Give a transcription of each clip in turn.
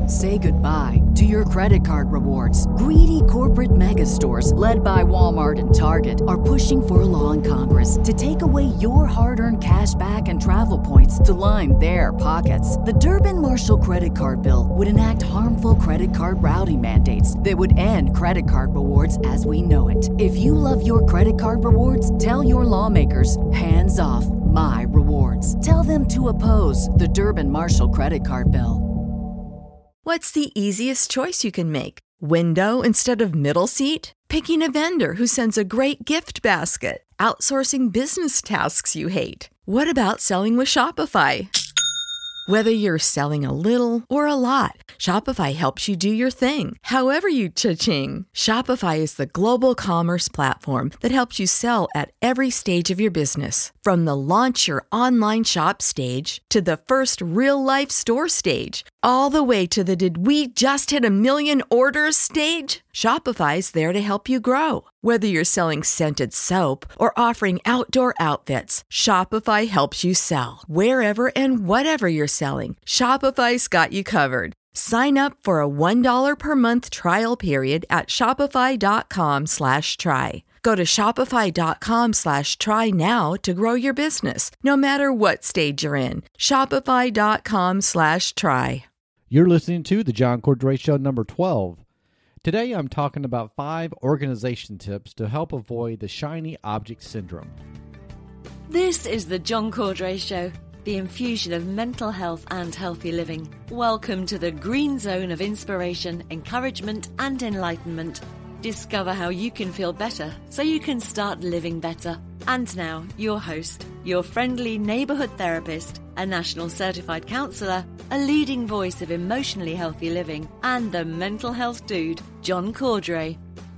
Say goodbye to your credit card rewards. Greedy corporate mega stores, led by Walmart and Target, are pushing for a law in Congress to take away your hard-earned cash back and travel points to line their pockets. The Durbin-Marshall credit card bill would enact harmful credit card routing mandates that would end credit card rewards as we know it. If you love your credit card rewards, tell your lawmakers, hands off my rewards. Tell them to oppose the Durbin-Marshall credit card bill. What's the easiest choice you can make? Window instead of middle seat? Picking a vendor who sends a great gift basket? Outsourcing business tasks you hate? What about selling with Shopify? Whether you're selling a little or a lot, Shopify helps you do your thing, however you cha-ching. Shopify is the global commerce platform that helps you sell at every stage of your business. From the launch your online shop stage to the first real-life store stage, all the way to the did we just hit 1 million orders stage. Shopify's there to help you grow. Whether you're selling scented soap or offering outdoor outfits, Shopify helps you sell. Wherever and whatever you're selling, Shopify's got you covered. Sign up for a $1 per month trial period at shopify.com/try. Go to shopify.com/try now to grow your business, no matter what stage you're in. Shopify.com/try. You're listening to The John Cordray Show, number 12. Today I'm talking about 5 organization tips to help avoid the shiny object syndrome. This is The John Cordray Show, the infusion of mental health and healthy living. Welcome to the green zone of inspiration, encouragement, and enlightenment. Discover how you can feel better so you can start living better. And now, your host, your friendly neighborhood therapist, a national certified counselor, a leading voice of emotionally healthy living, and the mental health dude, John Cordray.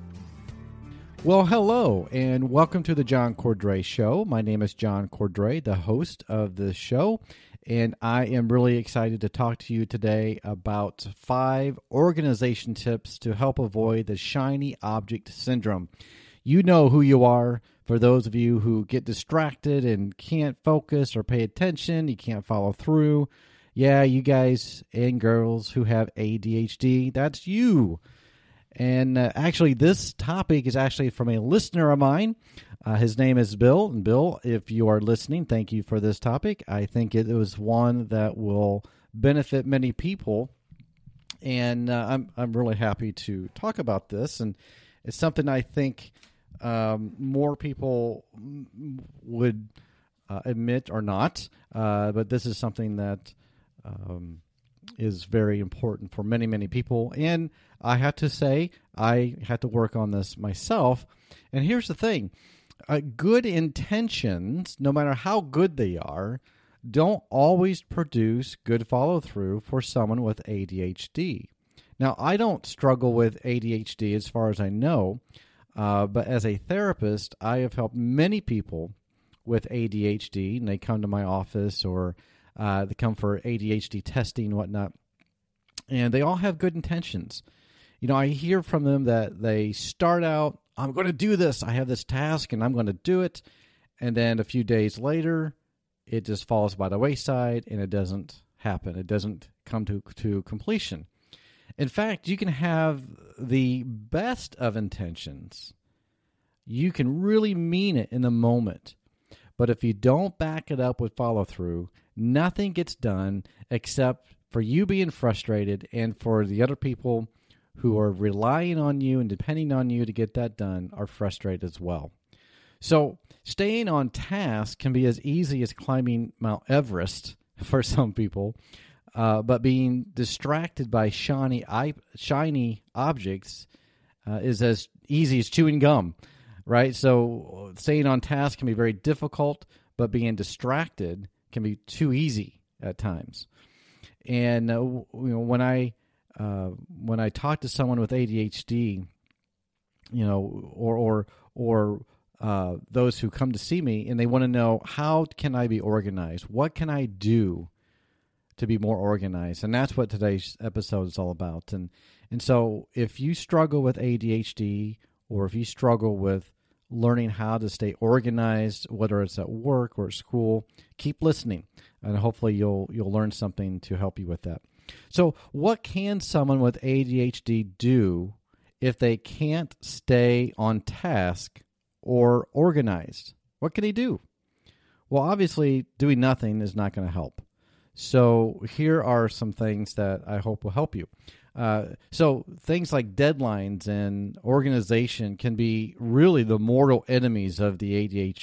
Well, hello, and welcome to the John Cordray Show. My name is John Cordray, the host of the show, and I am really excited to talk to you today about 5 organization tips to help avoid the shiny object syndrome. You know who you are. For those of you who get distracted and can't focus or pay attention, you can't follow through. Yeah, you guys and girls who have ADHD, that's you. And actually, this topic is actually from a listener of mine. His name is Bill. And Bill, if you are listening, thank you for this topic. I think it was one that will benefit many people. And I'm really happy to talk about this. And it's something I think more people would admit or not. But this is something that is very important for many, many people. And I have to say, I had to work on this myself. And here's the thing. Good intentions, no matter how good they are, don't always produce good follow-through for someone with ADHD. Now, I don't struggle with ADHD as far as I know, but as a therapist, I have helped many people with ADHD, and they come to my office or they come for ADHD testing and whatnot, and they all have good intentions. You know, I hear from them that they start out, I'm going to do this. I have this task, and I'm going to do it. And then a few days later, it just falls by the wayside, and it doesn't happen. It doesn't come to completion. In fact, you can have the best of intentions. You can really mean it in the moment. But if you don't back it up with follow-through, nothing gets done except for you being frustrated and for the other people who are relying on you and depending on you to get that done are frustrated as well. So staying on task can be as easy as climbing Mount Everest for some people, but being distracted by shiny objects is as easy as chewing gum, right? So staying on task can be very difficult, but being distracted can be too easy at times. And when I talk to someone with ADHD, or those who come to see me and they want to know, how can I be organized? What can I do to be more organized? And that's what today's episode is all about. And so if you struggle with ADHD, or if you struggle with learning how to stay organized, whether it's at work or at school, keep listening, and hopefully you'll learn something to help you with that. So what can someone with ADHD do if they can't stay on task or organized? What can he do? Well, obviously, doing nothing is not going to help. So here are some things that I hope will help you. So things like deadlines and organization can be really the mortal enemies of the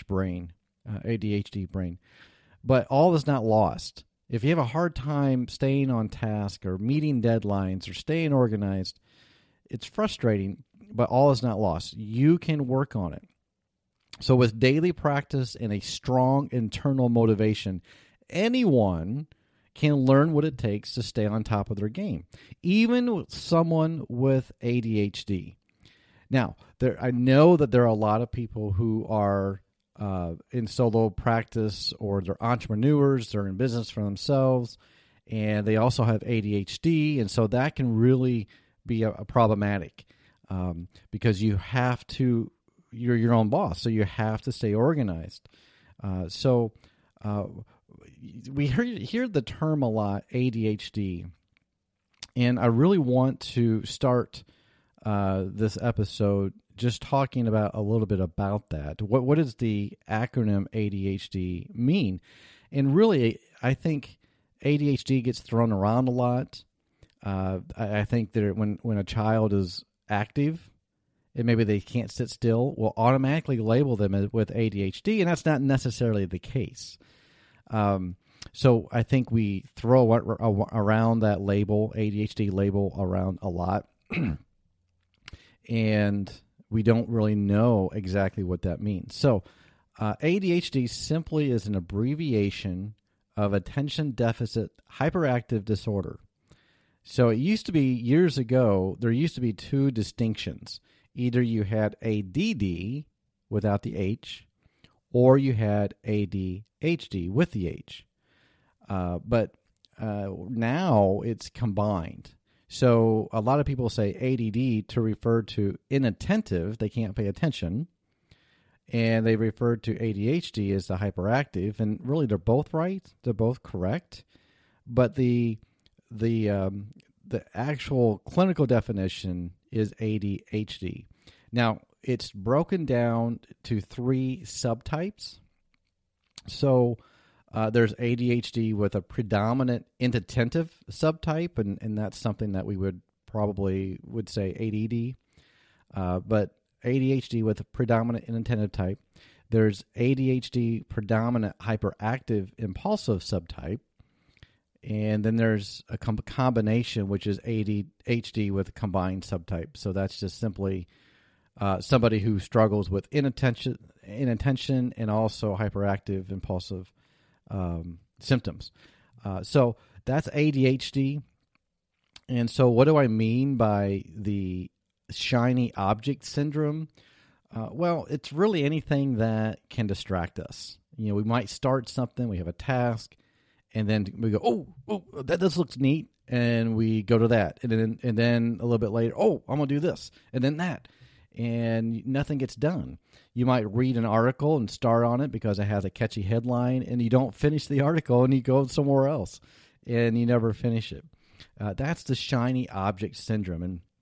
ADHD brain. But all is not lost. If you have a hard time staying on task or meeting deadlines or staying organized, it's frustrating, but all is not lost. You can work on it. So with daily practice and a strong internal motivation, anyone can learn what it takes to stay on top of their game, even someone with ADHD. Now, I know that there are a lot of people who are in solo practice, or they're entrepreneurs, they're in business for themselves, and they also have ADHD, and so that can really be a problematic because you have to, you're your own boss, so you have to stay organized. We hear the term a lot, ADHD, and I really want to start this episode just talking about a little bit about that. What does the acronym ADHD mean? And really, I think ADHD gets thrown around a lot. I think that when a child is active and maybe they can't sit still, we'll automatically label them with ADHD, and that's not necessarily the case. So I think we throw around that label, ADHD label, around a lot, and we don't really know exactly what that means. So ADHD simply is an abbreviation of attention deficit hyperactive disorder. So it used to be, years ago, there used to be two distinctions. Either you had ADD without the H, or you had ADHD with the H. But now it's combined. So a lot of people say ADD to refer to inattentive, they can't pay attention, and they refer to ADHD as the hyperactive, and really they're both right, they're both correct, but the actual clinical definition is ADHD. Now, it's broken down to 3 subtypes. So there's ADHD with a predominant inattentive subtype, and that's something that we would say ADD. But ADHD with a predominant inattentive type. There's ADHD predominant hyperactive impulsive subtype. And then there's a combination, which is ADHD with a combined subtype. So that's just simply somebody who struggles with inattention and also hyperactive impulsive symptoms. So that's ADHD. And so what do I mean by the shiny object syndrome? Well, it's really anything that can distract us. You know, we might start something, we have a task, and then we go, oh, this looks neat, and we go to that, and then a little bit later, I'm gonna do this, and then that, and nothing gets done. You might read an article and start on it because it has a catchy headline, and you don't finish the article, and you go somewhere else, and you never finish it. That's the shiny object syndrome,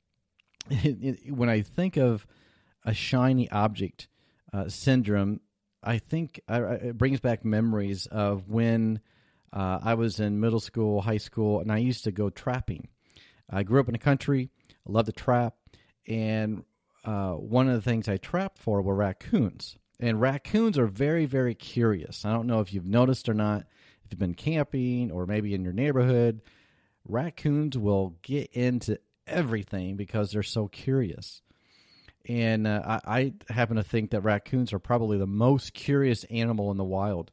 and when I think of a shiny object syndrome, I think it brings back memories of when I was in middle school, high school, and I used to go trapping. I grew up in the country. I loved to trap. And one of the things I trapped for were raccoons. And raccoons are very, very curious. I don't know if you've noticed or not, if you've been camping or maybe in your neighborhood. Raccoons will get into everything because they're so curious. And I happen to think that raccoons are probably the most curious animal in the wild.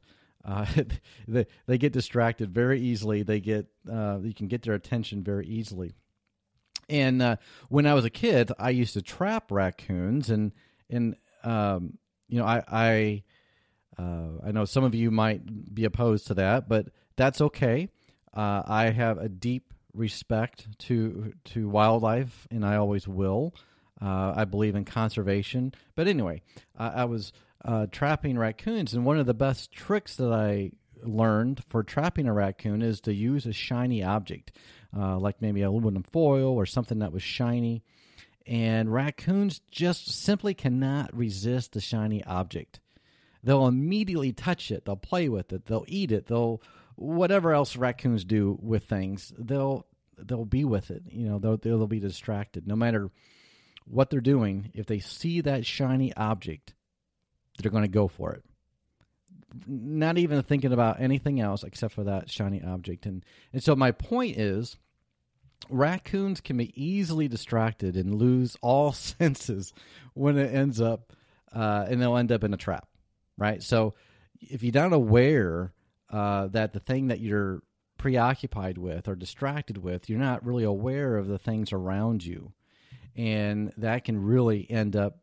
They get distracted very easily. You can get their attention very easily. And when I was a kid, I used to trap raccoons, and I know some of you might be opposed to that, but that's okay. I have a deep respect to wildlife, and I always will. I believe in conservation. But anyway, I was trapping raccoons, and one of the best tricks that I learned for trapping a raccoon is to use a shiny object. like maybe aluminum foil or something that was shiny. And raccoons just simply cannot resist the shiny object. They'll immediately touch it. They'll play with it. They'll eat it. They'll whatever else raccoons do with things. They'll be with it. They'll be distracted. No matter what they're doing, if they see that shiny object, they're going to go for it. Not even thinking about anything else except for that shiny object. And so my point is, raccoons can be easily distracted and lose all senses when it ends up, and they'll end up in a trap, right? So if you're not aware that the thing that you're preoccupied with or distracted with, you're not really aware of the things around you, and that can really end up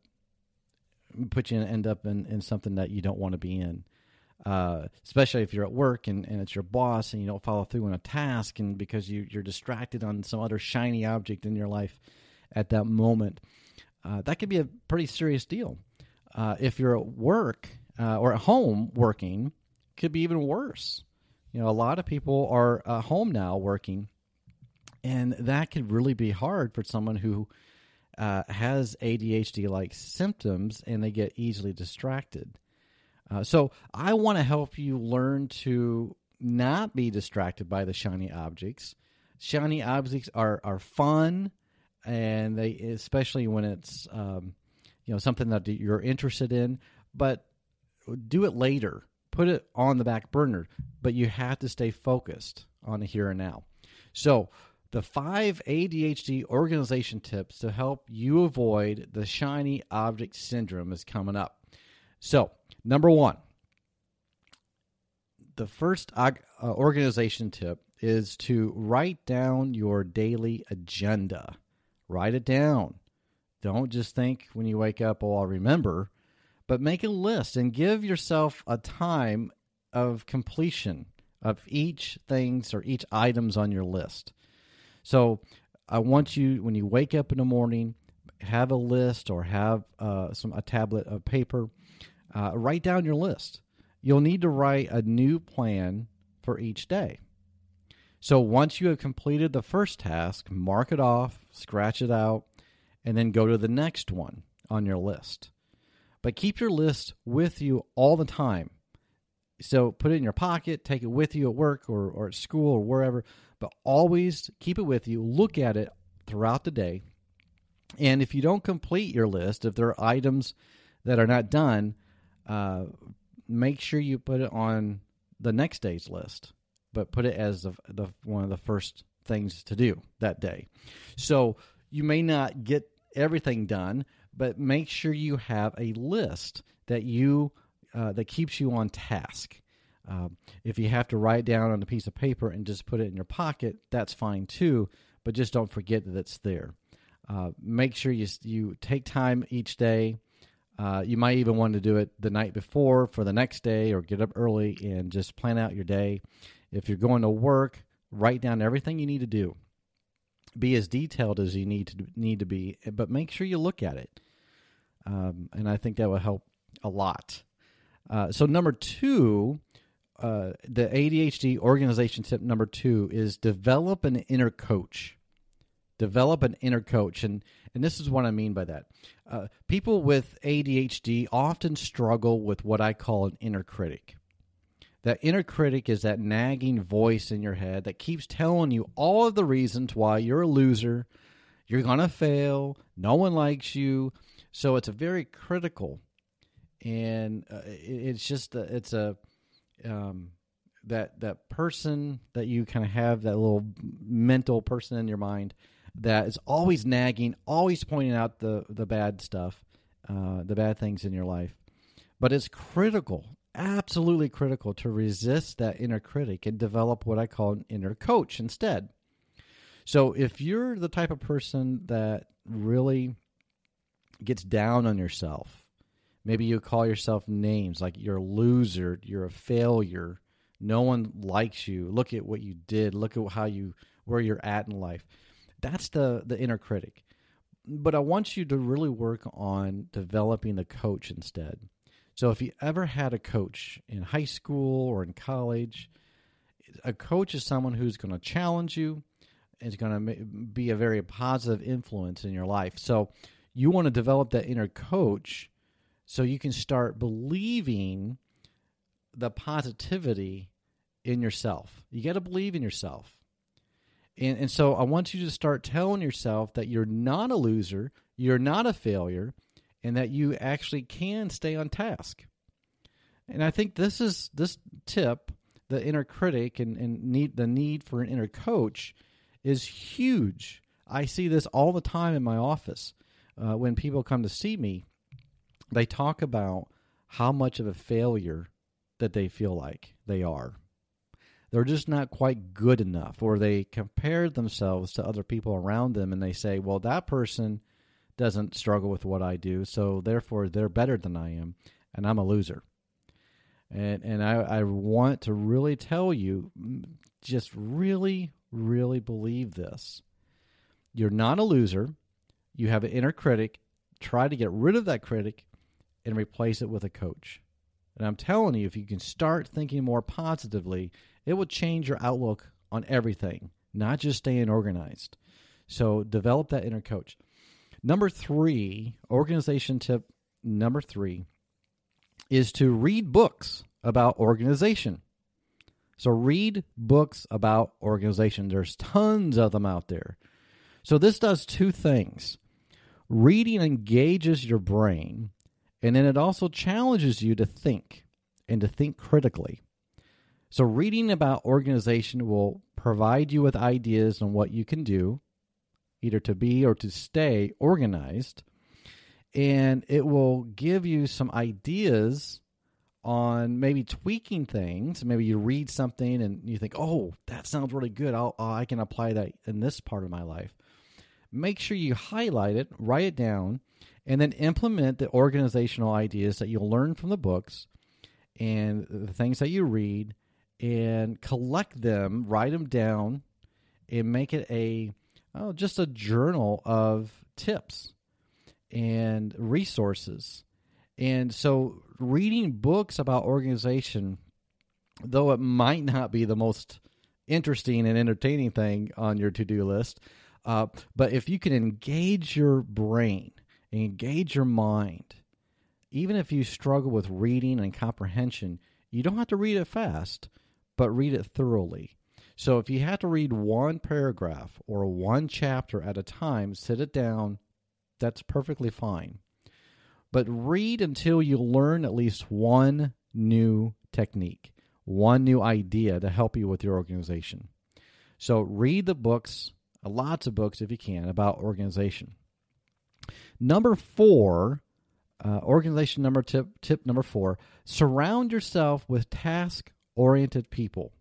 in something that you don't want to be in. Especially if you're at work and it's your boss and you don't follow through on a task, and because you're distracted on some other shiny object in your life at that moment, that could be a pretty serious deal. If you're at work or at home working, it could be even worse. A lot of people are home now working, and that could really be hard for someone who has ADHD-like symptoms and they get easily distracted. So I want to help you learn to not be distracted by the shiny objects. Shiny objects are fun, and they, especially when it's something that you're interested in, but do it later. Put it on the back burner, but you have to stay focused on the here and now. So the 5 ADHD organization tips to help you avoid the shiny object syndrome is coming up. So, number 1, the first organization tip is to write down your daily agenda. Write it down. Don't just think when you wake up, I'll remember, but make a list and give yourself a time of completion of each things or each items on your list. So I want you, when you wake up in the morning, have a list or have a tablet of paper. Write down your list. You'll need to write a new plan for each day. So once you have completed the first task, mark it off, scratch it out, and then go to the next one on your list. But keep your list with you all the time. So put it in your pocket, take it with you at work or at school or wherever, but always keep it with you. Look at it throughout the day. And if you don't complete your list, if there are items that are not done, make sure you put it on the next day's list, but put it as the one of the first things to do that day. So you may not get everything done, but make sure you have a list that that keeps you on task. If you have to write down on a piece of paper and just put it in your pocket, that's fine too, but just don't forget that it's there. Make sure you take time each day. You might even want to do it the night before for the next day, or get up early and just plan out your day. If you're going to work, write down everything you need to do. Be as detailed as you need to be, but make sure you look at it. And I think that will help a lot. So number 2, the ADHD organization tip number 2 is develop an inner coach. Develop an inner coach. And this is what I mean by that. People with ADHD often struggle with what I call an inner critic. That inner critic is that nagging voice in your head that keeps telling you all of the reasons why you're a loser, you're going to fail, no one likes you. So it's a very critical, and it's just that person that you kind of have, that little mental person in your mind that is always nagging, always pointing out the bad stuff, the bad things in your life. But it's critical, absolutely critical, to resist that inner critic and develop what I call an inner coach instead. So if you're the type of person that really gets down on yourself, maybe you call yourself names like you're a loser, you're a failure, no one likes you, look at what you did, look at where you're at in life. That's the inner critic. But I want you to really work on developing the coach instead. So if you ever had a coach in high school or in college, a coach is someone who's going to challenge you, is going to be a very positive influence in your life. So you want to develop that inner coach so you can start believing the positivity in yourself. You got to believe in yourself. And so I want you to start telling yourself that you're not a loser, you're not a failure, and that you actually can stay on task. And I think this tip, the inner critic and the need for an inner coach, is huge. I see this all the time in my office. When people come to see me, they talk about how much of a failure that they feel like they are. They're just not quite good enough, or they compare themselves to other people around them, and they say, well, that person doesn't struggle with what I do, so therefore they're better than I am, and I'm a loser. And I want to really tell you, just really, really believe this. You're not a loser. You have an inner critic. Try to get rid of that critic and replace it with a coach. And I'm telling you, if you can start thinking more positively, it will change your outlook on everything, not just staying organized. So develop that inner coach. Number 3, organization tip number 3, is to read books about organization. So read books about organization. There's tons of them out there. So this does 2 things. Reading engages your brain, and then it also challenges you to think and to think critically. So reading about organization will provide you with ideas on what you can do, either to be or to stay organized, and it will give you some ideas on maybe tweaking things. Maybe you read something and you think, oh, that sounds really good. I can apply that in this part of my life. Make sure you highlight it, write it down, and then implement the organizational ideas that you'll learn from the books and the things that you read, and collect them, write them down, and make it just a journal of tips and resources. And so reading books about organization, though it might not be the most interesting and entertaining thing on your to-do list, but if you can engage your brain, engage your mind, even if you struggle with reading and comprehension, you don't have to read it fast, but read it thoroughly. So if you have to read one paragraph or one chapter at a time, sit it down, that's perfectly fine. But read until you learn at least one new technique, one new idea to help you with your organization. So read the books, lots of books if you can, about organization. Number 4, organization tip number 4, surround yourself with task-oriented people.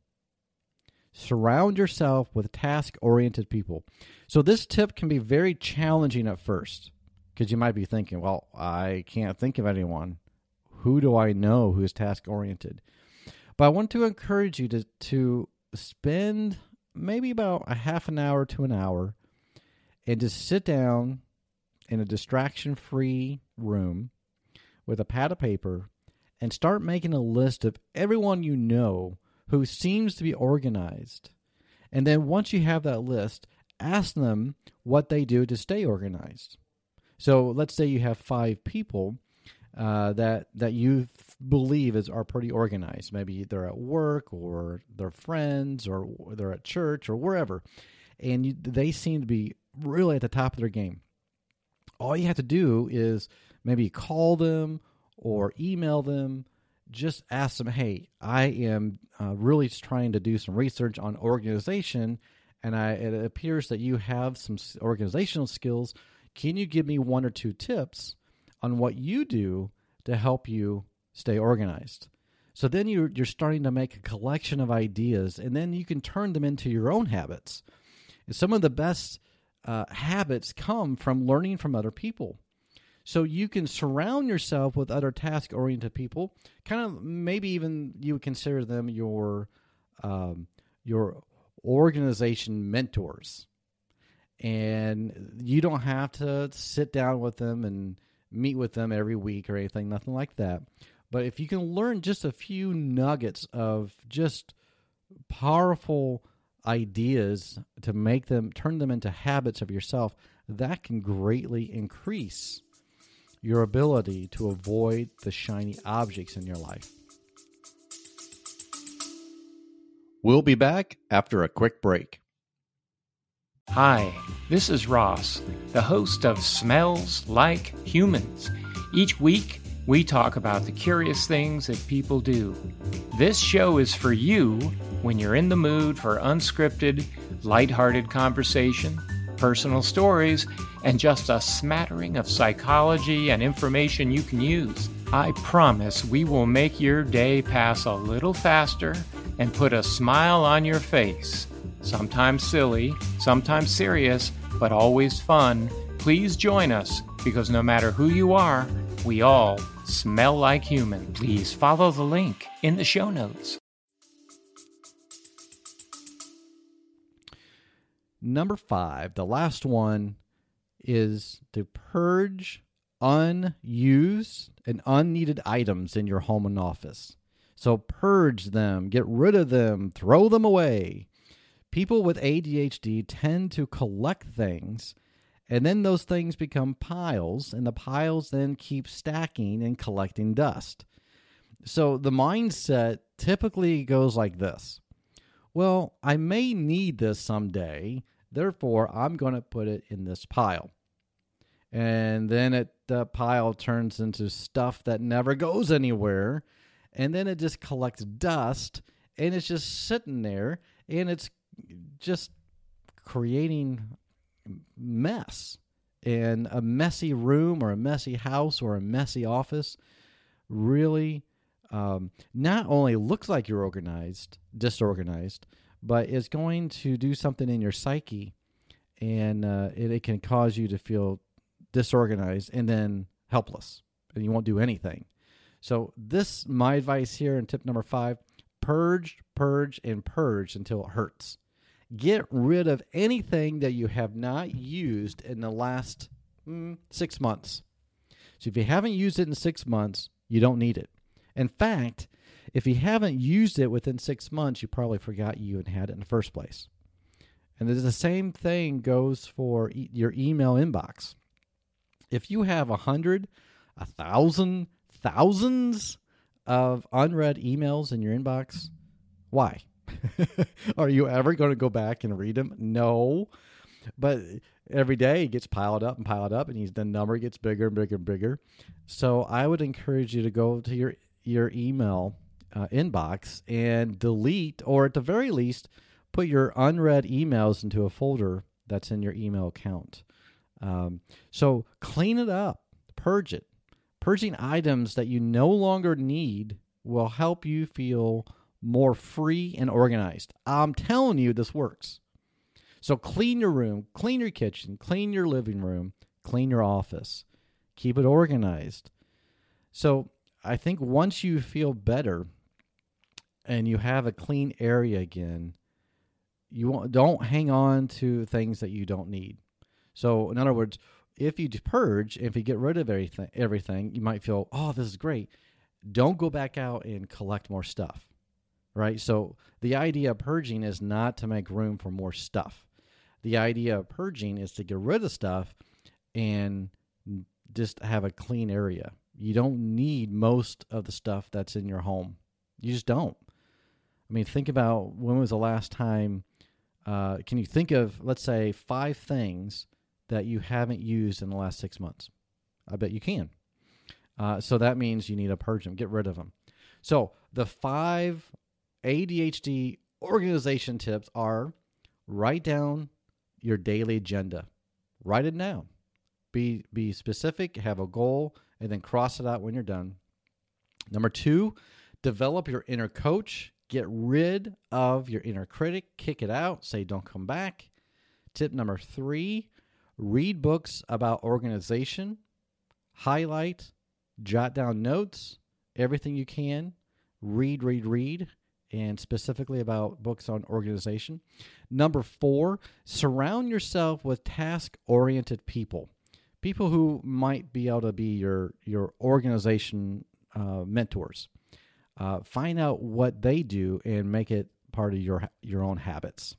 Surround yourself with task-oriented people. So this tip can be very challenging at first, because you might be thinking, well, I can't think of anyone. Who do I know who is task-oriented? But I want to encourage you to spend maybe about a half an hour to an hour and just sit down in a distraction-free room with a pad of paper and start making a list of everyone you know who seems to be organized. And then once you have that list, ask them what they do to stay organized. So let's say you have 5 people that you believe are pretty organized. Maybe they're at work, or they're friends, or they're at church, or wherever. And they seem to be really at the top of their game. All you have to do is maybe call them or email them. Just ask them, hey, I am really trying to do some research on organization, and it appears that you have some organizational skills. Can you give me 1 or 2 tips on what you do to help you stay organized? So then you're starting to make a collection of ideas, and then you can turn them into your own habits. And some of the best habits come from learning from other people. So you can surround yourself with other task-oriented people. Kind of maybe even you would consider them your organization mentors. And you don't have to sit down with them and meet with them every week or anything, nothing like that. But if you can learn just a few nuggets of just powerful ideas to make them, turn them into habits of yourself, that can greatly increase your ability to avoid the shiny objects in your life. We'll be back after a quick break. Hi, this is Ross, the host of Smells Like Humans. Each week, we talk about the curious things that people do. This show is for you when you're in the mood for unscripted, lighthearted conversation, personal stories, and just a smattering of psychology and information you can use. I promise we will make your day pass a little faster and put a smile on your face. Sometimes silly, sometimes serious, but always fun. Please join us, because no matter who you are, we all smell like human. Please follow the link in the show notes. Number 5, the last one, is to purge unused and unneeded items in your home and office. So purge them, get rid of them, throw them away. People with ADHD tend to collect things, and then those things become piles, and the piles then keep stacking and collecting dust. So the mindset typically goes like this. Well, I may need this someday, therefore I'm going to put it in this pile. And then the pile turns into stuff that never goes anywhere, and then it just collects dust, and it's just sitting there, and it's just creating mess. And a messy room or a messy house or a messy office really not only looks like you're disorganized, but is going to do something in your psyche, and it can cause you to feel disorganized and then helpless, and you won't do anything. So my advice here in tip number 5, purge, and purge until it hurts. Get rid of anything that you have not used in the last 6 months. So if you haven't used it in 6 months, you don't need it. In fact, if you haven't used it within 6 months, you probably forgot you even had it in the first place. And the same thing goes for your email inbox. If you have 100, 1,000, thousands of unread emails in your inbox, why? Are you ever going to go back and read them? No. But every day it gets piled up, and the number gets bigger and bigger and bigger. So I would encourage you to go to your email inbox and delete, or at the very least, put your unread emails into a folder that's in your email account. So clean it up, purge it. Purging items that you no longer need will help you feel more free and organized. I'm telling you, this works. So clean your room, clean your kitchen, clean your living room, clean your office. Keep it organized. So I think once you feel better and you have a clean area again, don't hang on to things that you don't need. So in other words, if you purge, if you get rid of everything, you might feel, oh, this is great. Don't go back out and collect more stuff. Right? So the idea of purging is not to make room for more stuff. The idea of purging is to get rid of stuff and just have a clean area. You don't need most of the stuff that's in your home. You just don't. I mean, think about, when was the last time, can you think of, let's say, 5 things that you haven't used in the last 6 months? I bet you can. So that means you need to purge them, get rid of them. So the 5 ADHD organization tips are: write down your daily agenda. Write it down. Be specific, have a goal, and then cross it out when you're done. Number 2, develop your inner coach. Get rid of your inner critic. Kick it out. Say, don't come back. Tip number 3, read books about organization. Highlight, jot down notes, everything you can. Read, and specifically about books on organization. Number 4, surround yourself with task-oriented people. People who might be able to be your organization mentors. Find out what they do and make it part of your own habits.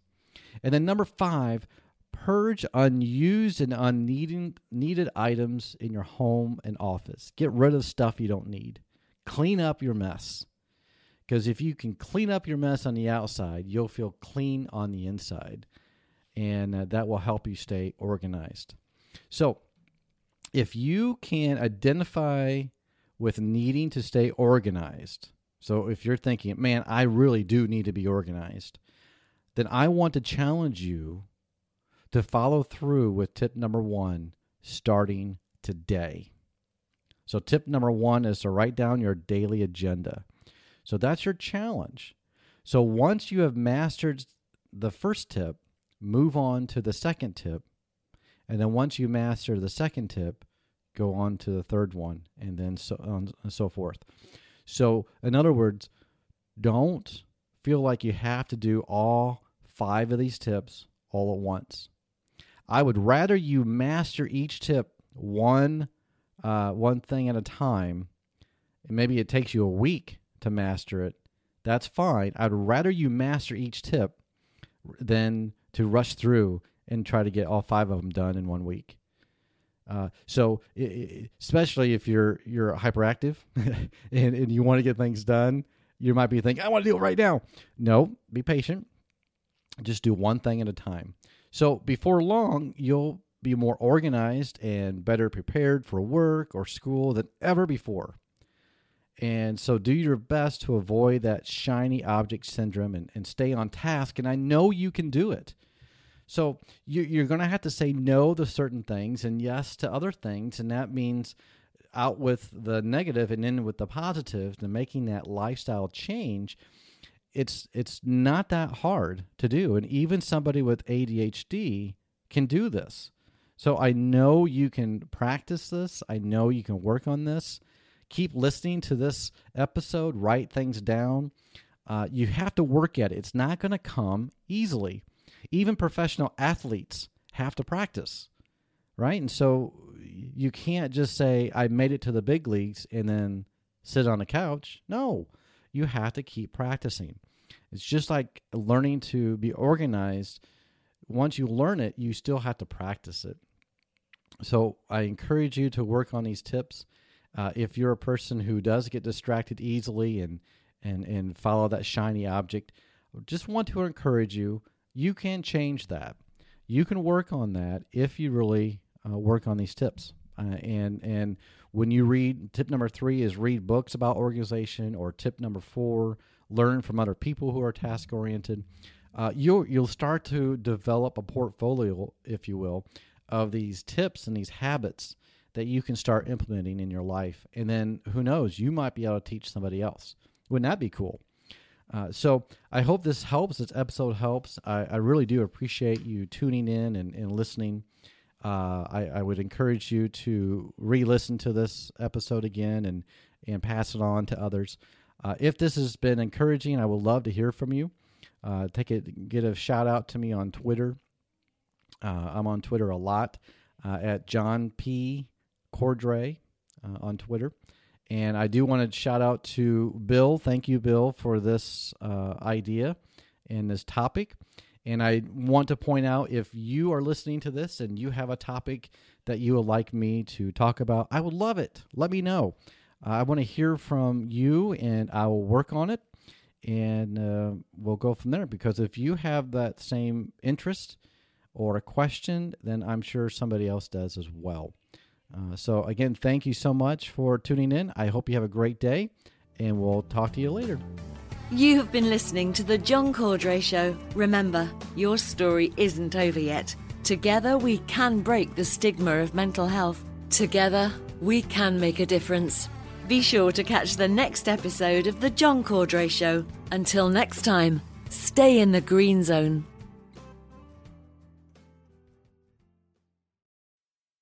And then number 5, purge unused and unneeded items in your home and office. Get rid of stuff you don't need. Clean up your mess. Because if you can clean up your mess on the outside, you'll feel clean on the inside. And that will help you stay organized. So if you can identify with needing to stay organized, so if you're thinking, man, I really do need to be organized, then I want to challenge you to follow through with tip number 1, starting today. So tip number 1 is to write down your daily agenda. So that's your challenge. So once you have mastered the first tip, move on to the second tip. And then once you master the second tip, go on to the third one, and then so on and so forth. So in other words, don't feel like you have to do all 5 of these tips all at once. I would rather you master each tip one thing at a time. And maybe it takes you a week to master it. That's fine. I'd rather you master each tip than to rush through and try to get all 5 of them done in 1 week. So especially if you're hyperactive and you want to get things done, you might be thinking, I want to do it right now. No, be patient. Just do one thing at a time. So before long, you'll be more organized and better prepared for work or school than ever before. And so do your best to avoid that shiny object syndrome and stay on task. And I know you can do it. So you're going to have to say no to certain things and yes to other things. And that means out with the negative and in with the positive, and making that lifestyle change. It's not that hard to do. And even somebody with ADHD can do this. So I know you can practice this. I know you can work on this. Keep listening to this episode. Write things down. You have to work at it. It's not going to come easily. Even professional athletes have to practice, right? And so you can't just say, I made it to the big leagues and then sit on the couch. No, you have to keep practicing. It's just like learning to be organized. Once you learn it, you still have to practice it. So I encourage you to work on these tips. If you're a person who does get distracted easily and follow that shiny object, just want to encourage you, you can change that. You can work on that if you really work on these tips. And when you read, tip number 3 is read books about organization, or tip number 4, learn from other people who are task-oriented. You'll start to develop a portfolio, if you will, of these tips and these habits that you can start implementing in your life. And then, who knows, you might be able to teach somebody else. Wouldn't that be cool? So I hope this helps. This episode helps. I really do appreciate you tuning in and listening. I would encourage you to re-listen to this episode again and pass it on to others. If this has been encouraging, I would love to hear from you. Get a shout out to me on Twitter. I'm on Twitter a lot at John P. Cordray on Twitter. And I do want to shout out to Bill. Thank you, Bill, for this idea and this topic. And I want to point out, if you are listening to this and you have a topic that you would like me to talk about, I would love it. Let me know. I want to hear from you, and I will work on it. And we'll go from there. Because if you have that same interest or a question, then I'm sure somebody else does as well. So again, thank you so much for tuning in. I hope you have a great day, and we'll talk to you later. You have been listening to The John Cordray Show. Remember, your story isn't over yet. Together we can break the stigma of mental health. Together we can make a difference. Be sure to catch the next episode of The John Cordray Show. Until next time, stay in the green zone.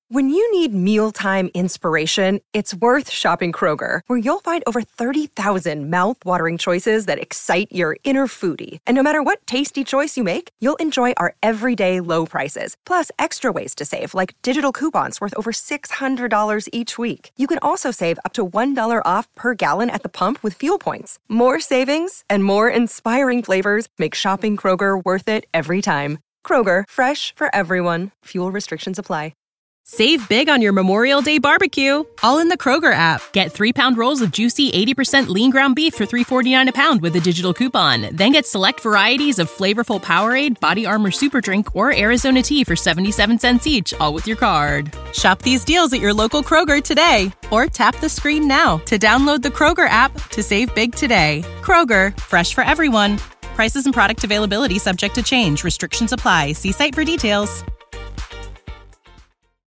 When you need mealtime inspiration, it's worth shopping Kroger, where you'll find over 30,000 mouth-watering choices that excite your inner foodie. And no matter what tasty choice you make, you'll enjoy our everyday low prices, plus extra ways to save, like digital coupons worth over $600 each week. You can also save up to $1 off per gallon at the pump with fuel points. More savings and more inspiring flavors make shopping Kroger worth it every time. Kroger, fresh for everyone. Fuel restrictions apply. Save big on your Memorial Day barbecue, all in the Kroger app. Get 3-pound rolls of juicy 80% lean ground beef for $3.49 a pound with a digital coupon. Then get select varieties of flavorful Powerade, Body Armor Super Drink, or Arizona tea for 77 cents each, all with your card. Shop these deals at your local Kroger today, or tap the screen now to download the Kroger app to save big today. Kroger, fresh for everyone. Prices and product availability subject to change. Restrictions apply. See site for details.